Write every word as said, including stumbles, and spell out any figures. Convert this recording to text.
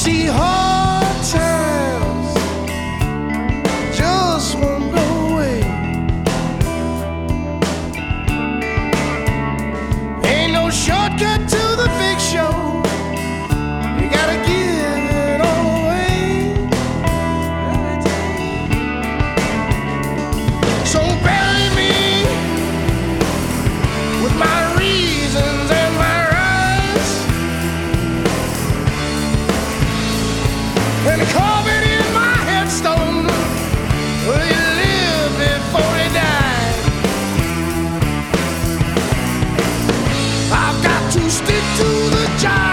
see, hard times just won't go away. Ain't no shortcut to the big show. You gotta give it all away. So bury me with my reasons and my rights, and carve it in my headstone where you live before you die. I've got to stick to the job.